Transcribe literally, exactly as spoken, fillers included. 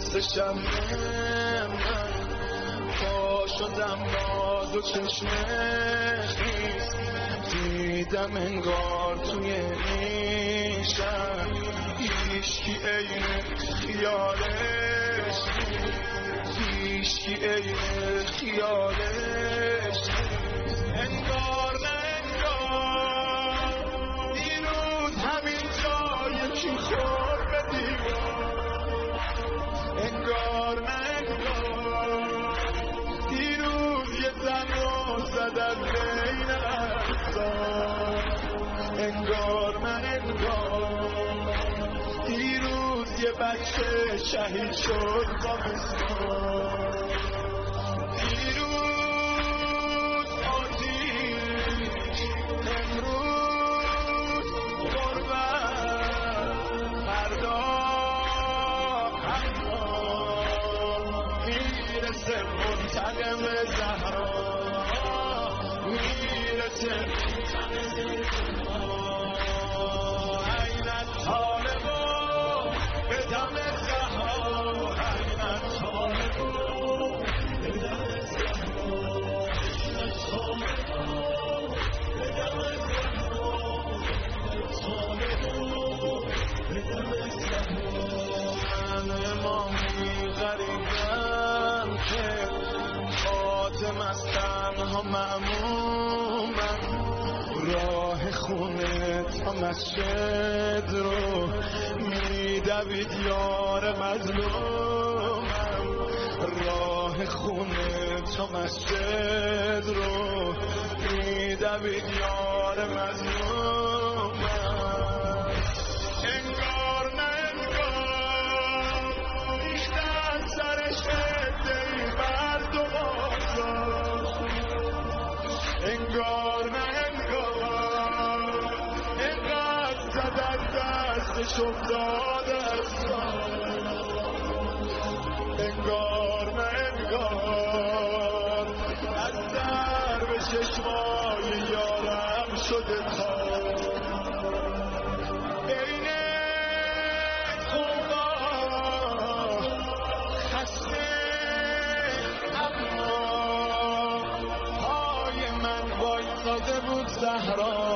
شب من پا شدم با دو چشمش نیست، دیدم انگار توی این شب هیچکی عین خیالش نیست، هیچکی عین خیالش نیست. انگار نه انگار دیروز همین جا یکی خورد به دیوار، انگار نه انگار دیروز یه زن رو زدن بین اقصار، انگار نه انگار دیروز یه بچه شهید شد با مسمار، دیروز آتیش امروز غربت فردا میرسه منتقم زهرا، میرسه منتقم زهرا. عینت طالبا به دم زهرا، عینت طالبا به دم زهرا، عینت طالبا به دم زهرا، طالبا به دم زهرا. من امامی غریبم که خاتم از تنها معمومم، راه خونه تا مسجد رو میدوید یار مظلومم، راه خونه تا مسجد رو میدوید یار مظلومم. انگار نه انگار ریختن سرش ادهی مرد و آزاد، انگار نه انگار اینقدر زدن دستش افتاده از سال، انگار نه انگار از در به چشمای یارم شده تا بین خوبا خسته، اما پای من وایساده بود زهرا،